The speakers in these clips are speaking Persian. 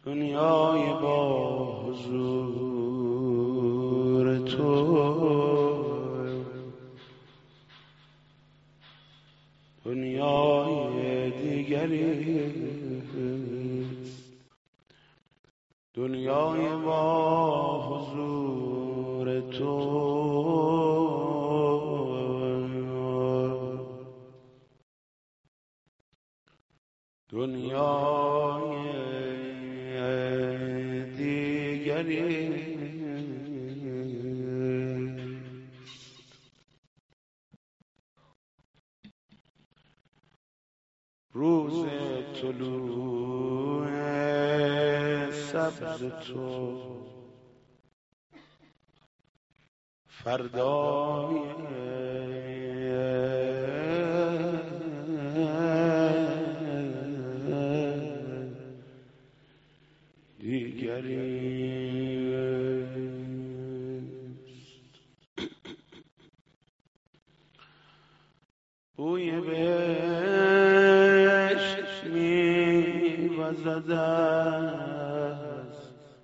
دنیای با حضور تو دنیای دیگری، دنیای با حضور تو دنیای دیگری. روز طلوع سبز تو فردای دیگری. بوی بهشت می‌وزد از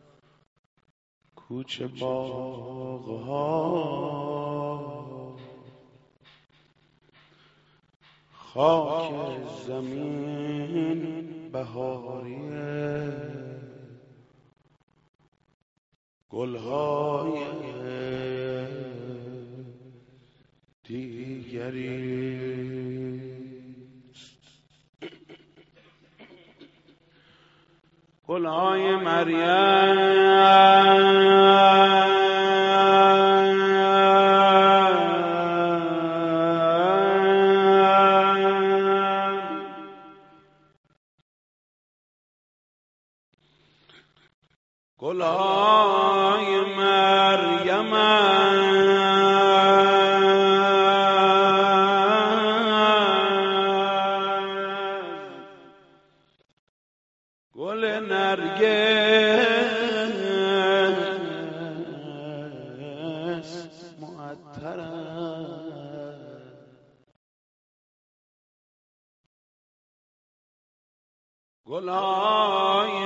کوچه باغ‌ها، خاک زمین بهاریه، گل‌های دیگری. گل‌های مریم گل نرگس معطر گل‌های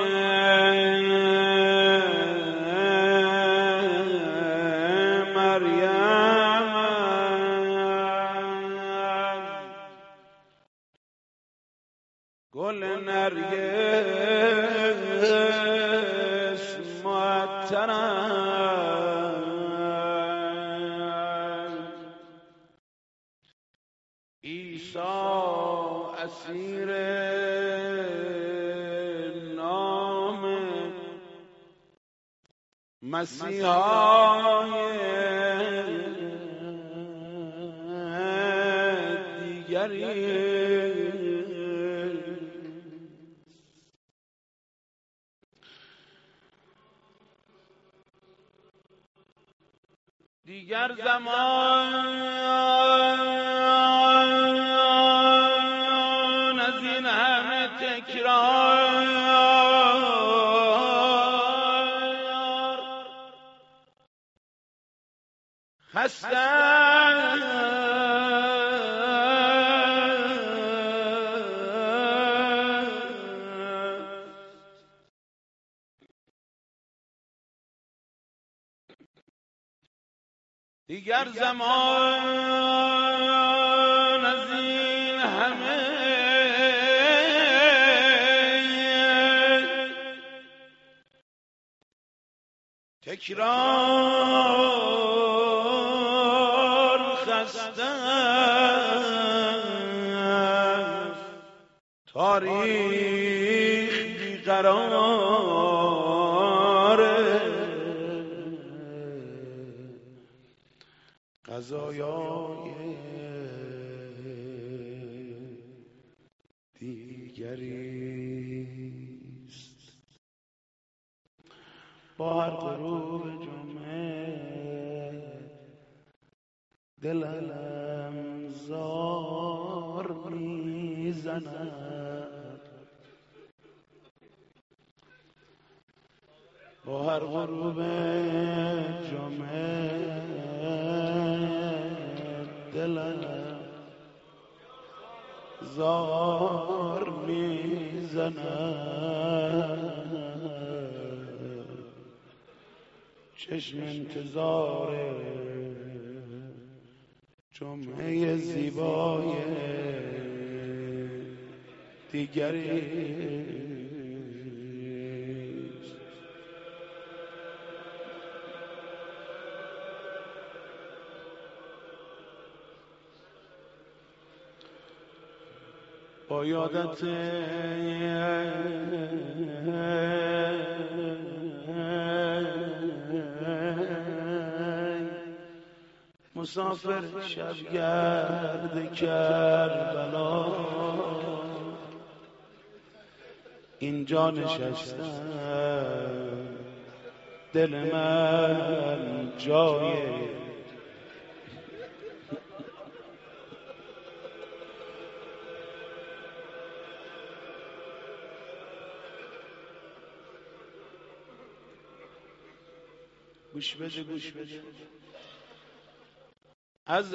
مریم گل نرگس معطر عیسی اسیر نام مسیحای دیگری. دیگر زمان از این همه تکرار خستم. دیگر زمان از این همه تکرار خستم. تاریخ بیقراره، قضایای دیگریست. با هر غروب جمعه دلم زار میزند، با هر غروب جمعه دلم زار میزند. چشم انتظار جمعه زیبای دیگری. با یادت مسافر شبگرد کربلا اینجا نشستم، دل من جای گوش بده گوش بده. از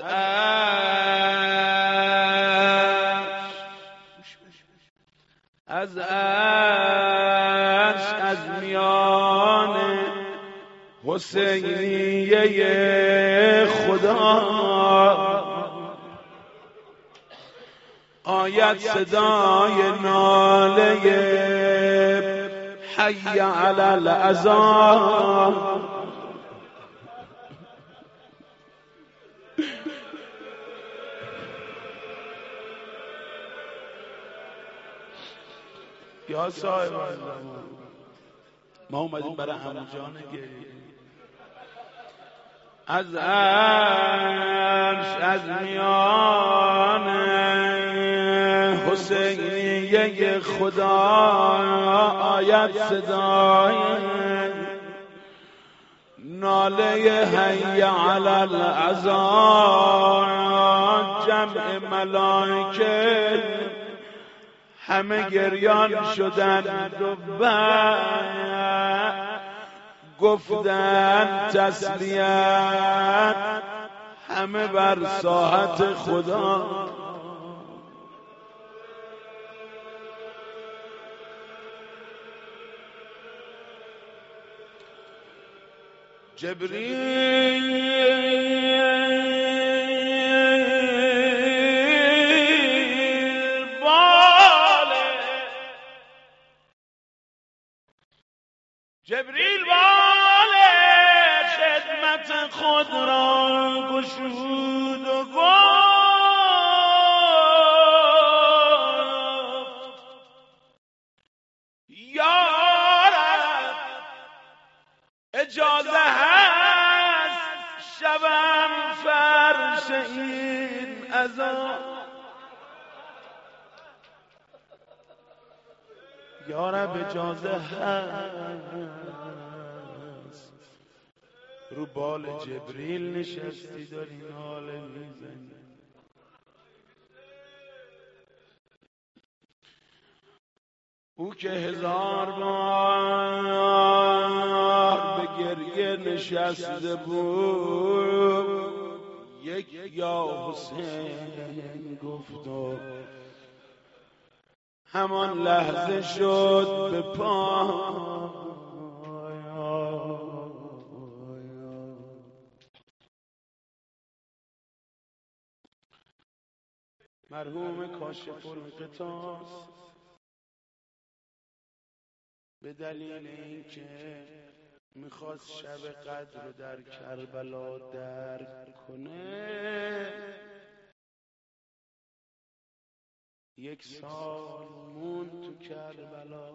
عرش از میان حسینیه خدا آید صدای ناله حی علی العذاب. یا صاحب زمان، ما اومدیم برای همجان گریه. از عرش از میان حسینیه خدا آید صدای ناله حی علی العذاب. جمع ملائکه همه گریان شدند و بعد گفتند تسلیت همه بر ساحت خدا. جبریل بال خدمت خود را گشود و گفت یا رب اجازه هست شوم فرش این عذاب. یا رب اجازه هست رو بال جبریل نشستی داری ناله میزنی. او که 1000 بار به گریه نشسته بود یک یا حسین گفت و همان لحظه شد به پا. مرحوم کاشف القطاس به دلیل اینکه میخواست شب قدر رو در کربلا درک کنه 1 سال موند تو کربلا.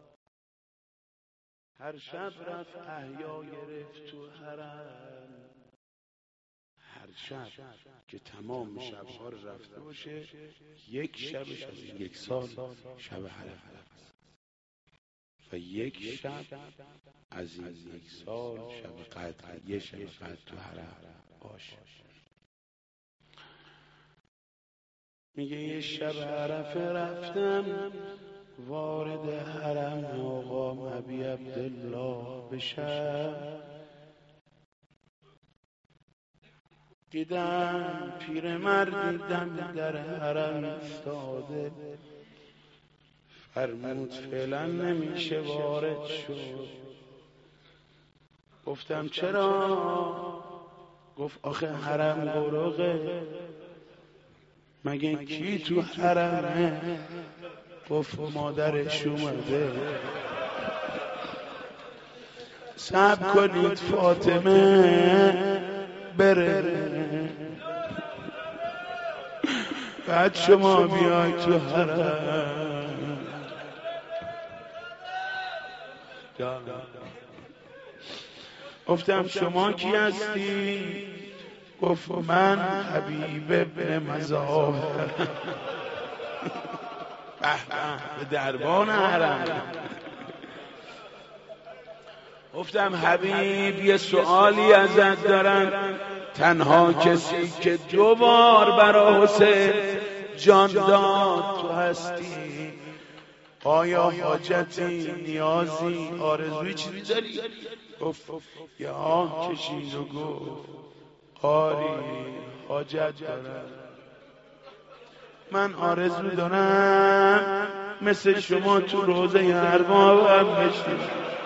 هر شب رفت احیا گرفت تو حرم. هر شب که تمام شبها رو رفته باشه 1 شبش از این 1 سال شب حرم و 1 شب از این 1 سال شب قدر، 1 شب قدر تو حرم باشه. میگه یه شب عرفه رفتم وارد حرم آقا ابی عبدالله بشم. دیدم پیرمردی دم در حرم ایستاده. فرمود فعلا نمیشه وارد شد. گفتم چرا؟ گفت آخه حرم برقه. مگه کی تو حرمه؟ گفت مادرش اومده. صبر کنید فاطمه بره، بعد شما بیای تو حرم. گفتم شما کی هستی؟ گفت من حبیب ابن مظاهر. به دربان حرم. گفتم حبیب یه سؤالی ازت دارم، تنها کسی که 2 بار برای حسین جان داد تو هستی، آیا حاجتی، نیازی، آرزوی چیزی داری؟ گفت یه آه کشید و گفت آری حاجت دارم. من آرزو دارم مثل شما تو روضه اربابم بشیم.